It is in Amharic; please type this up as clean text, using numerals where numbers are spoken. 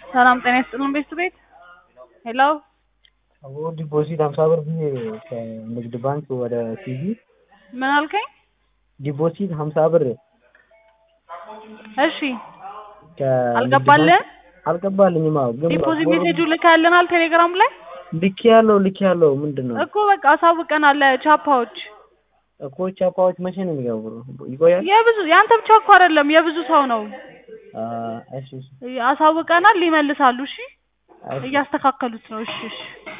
ሰላም ጤና ይስጥልን ቤት ሄሎ አዎ ዲፖዚት 50 ብር ብዬ ከንግድ ባንክ ወደ ሲቢ ምን አልከኝ? ዲፖዚት 50 ብር እሺ አልገባልኝም። አዎ ግን ዲፖዚት ሜሴጁ ልካልናል ቴሌግራም ላይ ልኬያለሁ። ምንድነው እኮ በቃ አሳውቀናል። ቻፓዎች እኮ ቻፓዎች መቼ ነው የሚገቡት? ይቆያል። ያንተ ብቻ እኮ አይደለም የብዙ ሰው ነው። እሺ አሳውቀናል ይመልሳሉ። እሺ እያስተካከሉት ነው። እሺ